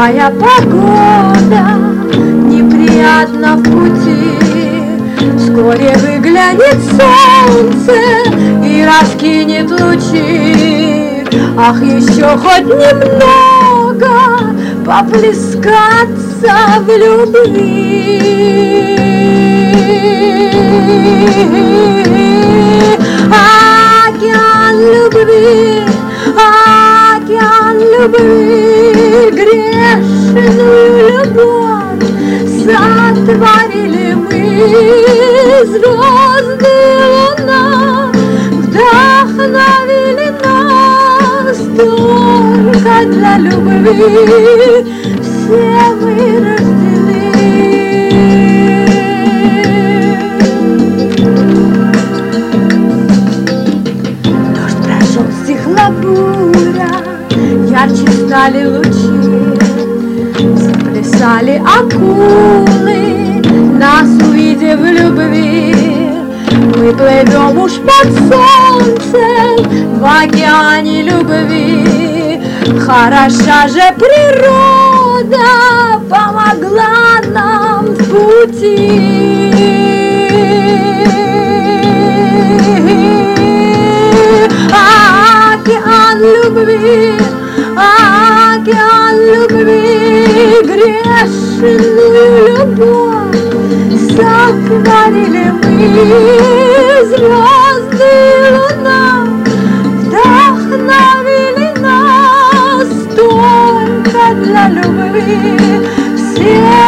Какая погода неприятна в пути, вскоре выглянет солнце и раскинет лучи. Ах, еще хоть немного поплескаться в любви. Океан любви, океан любви, грешную любовь сотворили мы. Звезды и луна вдохновили нас только для любви. Все мы рождены. Дождь прошел, стихла буря, ярче стали лучи, заплясали акулы, нас увидев в любви. Мы плывем уж под солнцем в океане любви. Хороша же природа помогла нам в пути. Океан любви, океан любви, грешную любовь сотворили мы. Звезды и луна вдохновили нас только для любви. Все